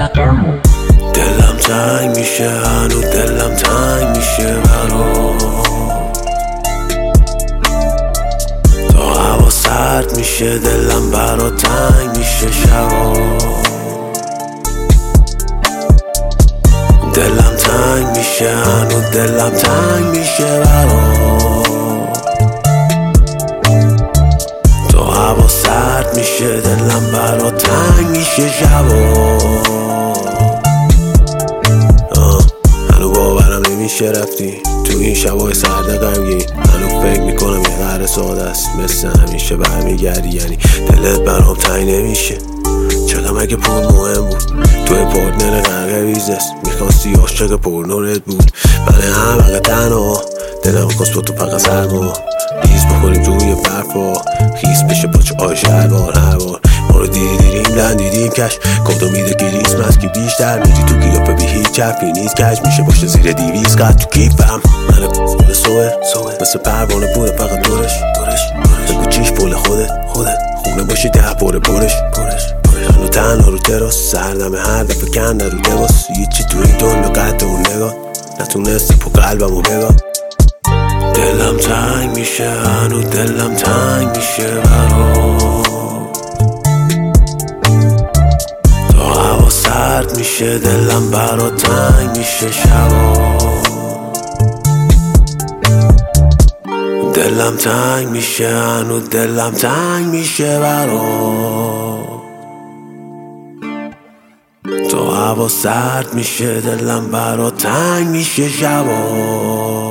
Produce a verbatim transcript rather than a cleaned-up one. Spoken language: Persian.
دلم تنگ میشه، هنو دلم تنگ میشه برات. تا هوا سرد میشه دلم برات تنگ میشه شبا. دلم تنگ میشه، هنو دلم تنگ میشه برات. تا هوا سرد میشه دلم برات تنگ میشه شبا. هنو باورم نمیشه رفتی تو این شبای سرد غمگین. هنو فکر میکنم یه قهر ساده است، مثل همیشه برمیگردی. یعنی دلت برام تنگ نمیشه. چقدر مگه پول مهم بود؟ توی پارتنر غرق ویزست، میخواستی عاشق پرنورت بود. من هم اگه تنها دلم خواست با تو فقط سرما. ریز بخوریم توی برفا، خیس بشه پاچه آش هر بار هر بار. ما رو دیدی دیدیم لن دیدیم کش. کمتو میده کریسمس که بیشتر میدی تو گیاپه بی هیچ حرفی نیست کش. میشه باشه زیر دیویز قد تو کیفم. من پول سوه مثل پروانه بوده فقط دورش بگو چیش پول خودت خودت خونه باشی ده پاره پرش هنو تنها رو تراس، سردمه هر دفعه کنده رو لباس. هیچی تو این دنیا قد اون نگاه نتونستی پو قلبمو بگاه. دلم تنگ میشه، هنو دلم تنگ میشه برات. تا هوا سرد میشه دلم برات تنگ میشه شبا. دلم تنگ میشه، هنو دلم تنگ میشه برات. تا هوا سرد میشه دلم برات تنگ میشه شبا.